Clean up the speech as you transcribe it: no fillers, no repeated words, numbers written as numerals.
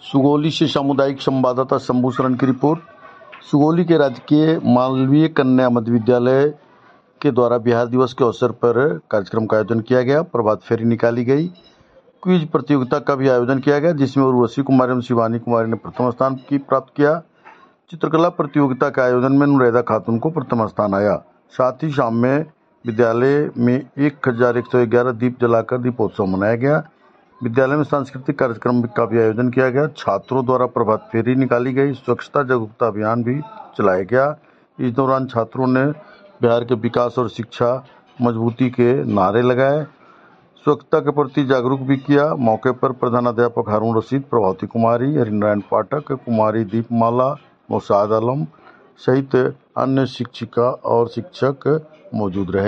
सुगौली से सामुदायिक संवाददाता शंभू शरण की रिपोर्ट। सुगौली के राजकीय मालवीय कन्या मध्य विद्यालय के द्वारा बिहार दिवस के अवसर पर कार्यक्रम का आयोजन किया गया। प्रभात फेरी निकाली गई। क्विज प्रतियोगिता का भी आयोजन किया गया, जिसमें उर्वशी कुमारी एवं शिवानी कुमारी ने प्रथम स्थान प्राप्त किया। चित्रकला प्रतियोगिता के आयोजन में नुरैदा खातून को प्रथम स्थान आया। साथ ही शाम में विद्यालय में 1111 दीप जलाकर दीपोत्सव मनाया गया। विद्यालय में सांस्कृतिक कार्यक्रम का भी आयोजन किया गया। छात्रों द्वारा प्रभात फेरी निकाली गई। स्वच्छता जागरूकता अभियान भी चलाया गया। इस दौरान छात्रों ने बिहार के विकास और शिक्षा मजबूती के नारे लगाए। स्वच्छता के प्रति जागरूक भी किया। मौके पर प्रधानाध्यापक हारून रशीद, प्रभावती कुमारी, हरिनारायण पाठक, कुमारी दीपमाला, मौसाद आलम सहित अन्य शिक्षिका और शिक्षक मौजूद रहे।